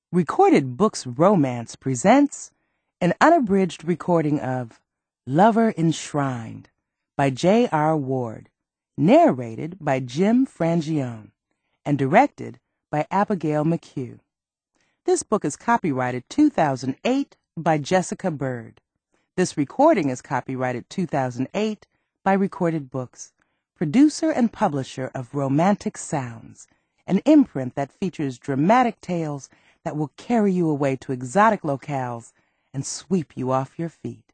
Recorded Books Romance presents an unabridged recording of Lover Enshrined by J.R. Ward, narrated by Jim Frangione, and directed by Abigail McHugh. This book is copyrighted 2008 by Jessica Bird. This recording is copyrighted 2008 by Recorded Books, producer and publisher of Romantic Sounds, an imprint that features dramatic tales that will carry you away to exotic locales and sweep you off your feet.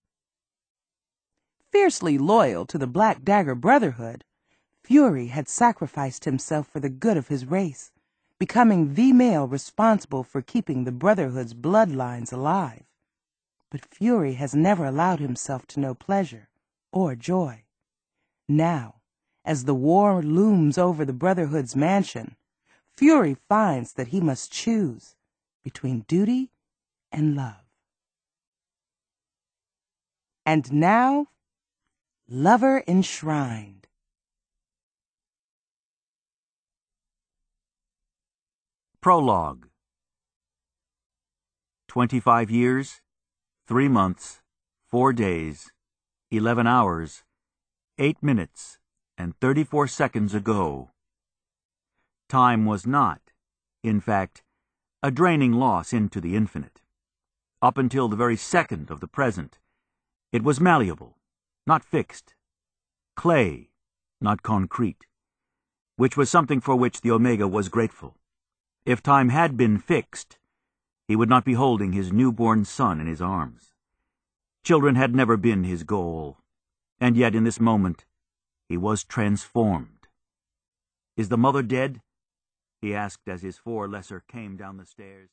Fiercely loyal to the Black Dagger Brotherhood, Fury had sacrificed himself for the good of his race, becoming the male responsible for keeping the Brotherhood's bloodlines alive. But Fury has never allowed himself to know pleasure or joy. Now, as the war looms over the Brotherhood's mansion, Fury finds that he must choose between duty and love. And now, Lover Enshrined. Prologue. 25 years, 3 months, 4 days, 11 hours, 8 minutes, and 34 seconds ago. Time was not, in fact, a draining loss into the infinite. Up until the very second of the present, it was malleable, not fixed, clay, not concrete, which was something for which the Omega was grateful. If time had been fixed, he would not be holding his newborn son in his arms. Children had never been his goal, and yet in this moment he was transformed. "Is the mother dead?" he asked as his 4 lesser came down the stairs.